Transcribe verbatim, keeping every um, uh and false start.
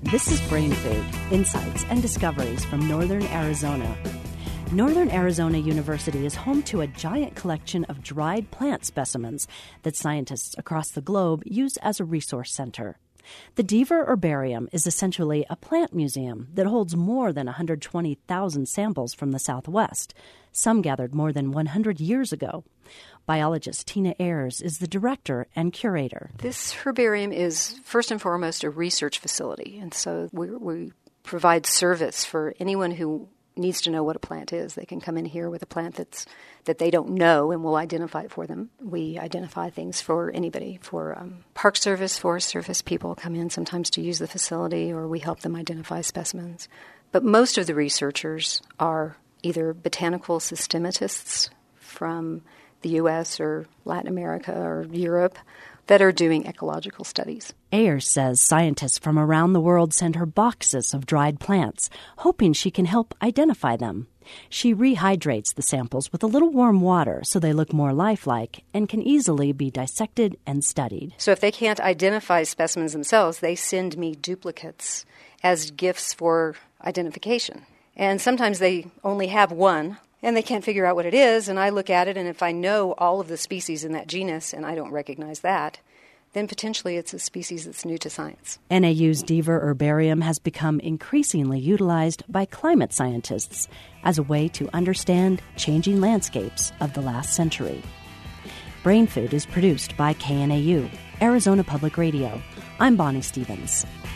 This is Brain Food, insights and discoveries from Northern Arizona. Northern Arizona University is home to a giant collection of dried plant specimens that scientists across the globe use as a resource center. The Deaver Herbarium is essentially a plant museum that holds more than one hundred twenty thousand samples from the Southwest, some gathered more than one hundred years ago. Biologist Tina Ayers is the director and curator. This herbarium is first and foremost a research facility, and so we, we provide service for anyone who needs to know what a plant is. They can come in here with a plant that's that they don't know, and we'll identify it for them. We identify things for anybody. For um, Park Service, Forest Service people come in sometimes to use the facility, or we help them identify specimens. But most of the researchers are either botanical systematists from the U S or Latin America or Europe that are doing ecological studies. Ayers says scientists from around the world send her boxes of dried plants, hoping she can help identify them. She rehydrates the samples with a little warm water so they look more lifelike and can easily be dissected and studied. So if they can't identify specimens themselves, they send me duplicates as gifts for identification. And sometimes they only have one, and they can't figure out what it is, and I look at it, and if I know all of the species in that genus and I don't recognize that, then potentially it's a species that's new to science. N A U's Deaver Herbarium has become increasingly utilized by climate scientists as a way to understand changing landscapes of the last century. Brain Food is produced by K N A U, Arizona Public Radio. I'm Bonnie Stevens.